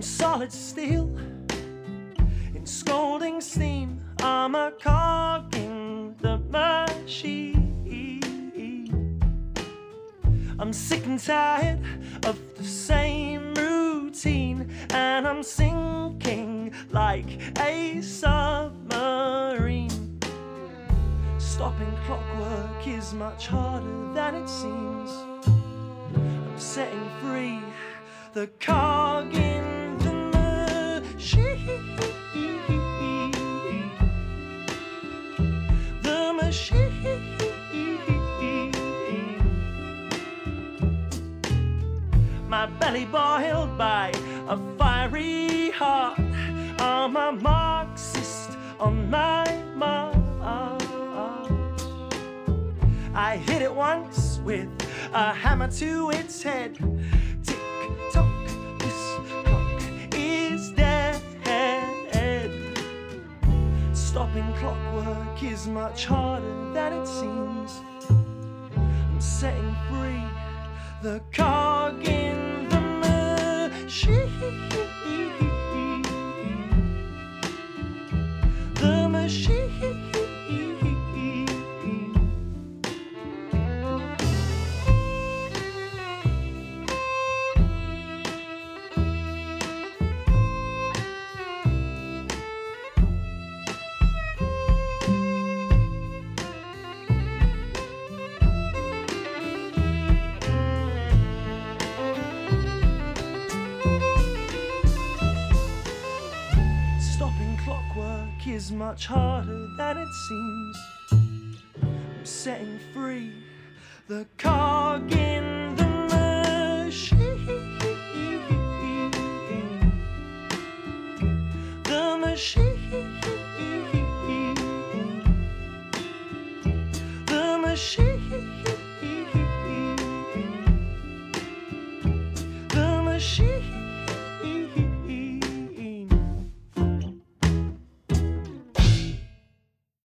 solid steel. In scalding steam, I'm a cog in the machine. I'm sick and tired of the same routine, and I'm sinking like a submarine. Stopping clockwork is much harder than it seems. I'm setting free the cog in the machine. The machine. My belly boiled by a fiery heart. I'm a Marxist on my mark. I hit it once with a hammer to its head. Tick tock, this clock is dead. Stopping clockwork is much harder than it seems. I'm setting free the cog in the machine. The machine. Clockwork is much harder than it seems. I'm setting free the cog in the machine. The machine. The machine. The machine.